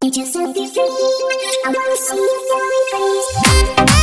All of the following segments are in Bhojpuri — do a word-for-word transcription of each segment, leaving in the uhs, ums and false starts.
Just want to be free. I wanna see you fly free.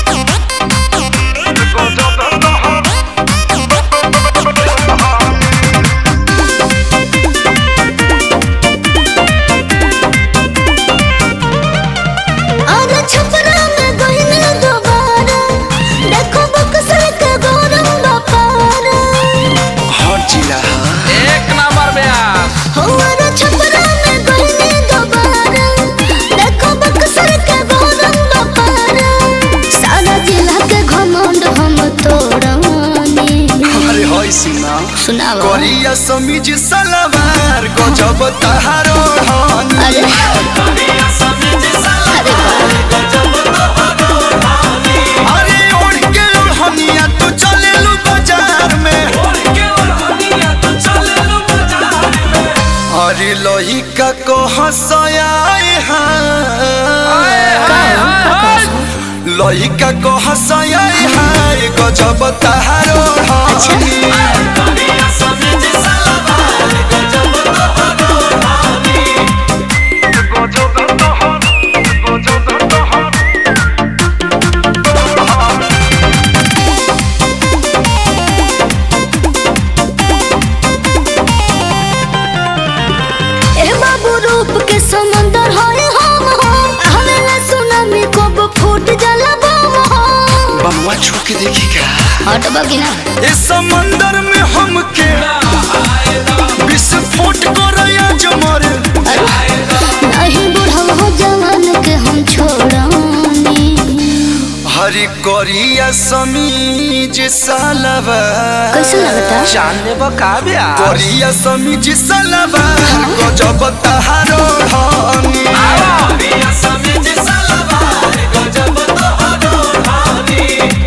करिया समीज सलवार गजब तहारो ढानी करिया समीज सलवार गजब तहारो ढानी अरे ओढ़ के ओढ़निया तू चले लू बाजार में ओढ़ के ओढ़निया तू चले लू बाजार में अरे लोही का को हंसाए हाय लोही का को हंसाए हाय गजब तहारो ढानी के समंदर है हम हो हमें सुनामी कब फूट जाला बम हो बमवा छू के देखी का हट बगिना इस समंदर में हम के विस्फोट करया जमर नहीं बुढ़ा हो जवान के हम छोड़ानी हरी कोरिया समीज सलवा कैसे लगता जानने बका बिया कोरिया समीज सलवा गजब तहारो ढानी कोरिया समीज सलवा गजब तहारो ढानी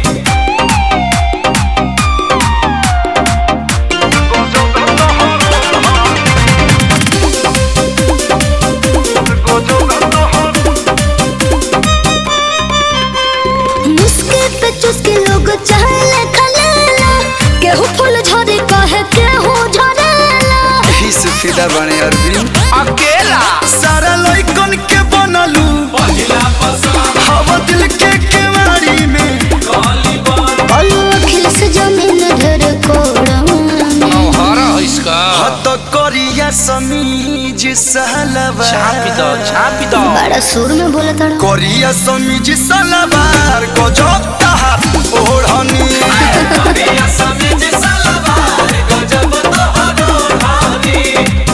चुसके लोग चाहले खलेला केहू फूल झरे कहे केहू झरेला ही से फिदा बने अरविंद अकेला सारा लइकन के बनलू पहिला पसंद हवा दिल के केवाड़ी में काली बात अलू अखिल से जमीन ढेर कोड़ानी हरा इसका हत करिया समीज सलवा छापी दो छापी दो बड़ा सुर में बोला था करिया समीज सलवार गजब तहार ओढ़नी करिया समीज सलवार गजब तहार ओढ़नी।